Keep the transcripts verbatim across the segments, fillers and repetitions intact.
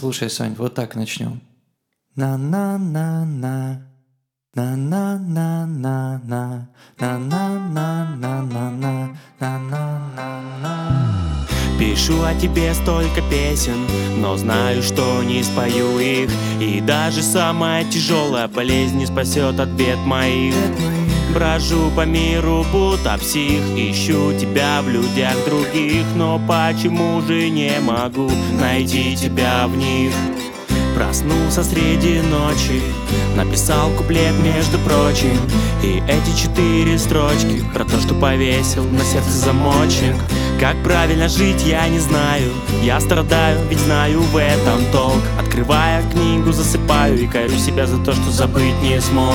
Слушай, Сань, вот так начнем. На-на-на-на, на-на-на-на-на, на-на-на-на-на-на, на-на-на-на. Пишу о тебе столько песен, но знаю, что не спою их. И даже самая тяжелая болезнь не спасет от бед моих. Брожу по миру, будто псих, ищу тебя в людях других, но почему же не могу найти тебя в них? Проснулся среди ночи, написал куплет, между прочим. И эти четыре строчки про то, что повесил на сердце замочек. Как правильно жить, я не знаю. Я страдаю, ведь знаю в этом толк. Открывая книгу, засыпаю и корю себя за то, что забыть не смог.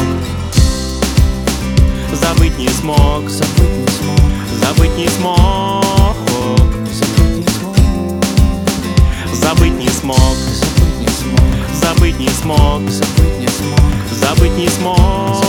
Забыть не смог, забыть не смог, забыть не смог, забыть не смог, забыть не смог, забыть не смог, забыть не смог.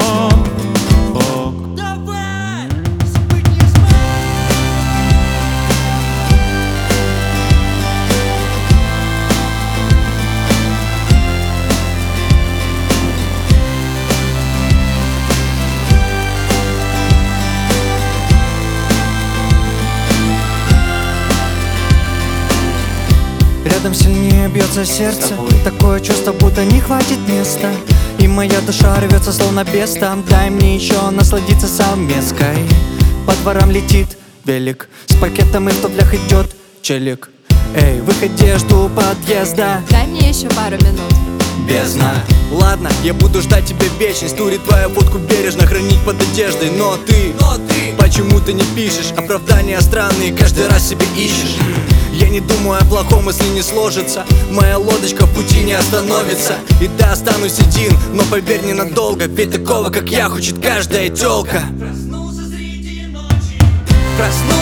Рядом сильнее бьется сердце, такое чувство, будто не хватит места. И моя душа рвется, словно беста. Дай мне еще насладиться совместкой. По дворам летит велик, с пакетом и в туфлях идет челик. Эй, выходи, я жду у подъезда. Дай мне еще пару минут. Бездна. Ладно, я буду ждать тебя вечность. Тури твою водку бережно хранить под одеждой. Но ты, но ты почему ты не пишешь? Оправдания странные, каждый раз себе ищешь. Я не думаю о плохом, если не сложится. Моя лодочка в пути не остановится. И да, останусь один, но поверь, ненадолго. Ведь такого, как я, хочет каждая тёлка. Проснулся среди ночи. Проснулся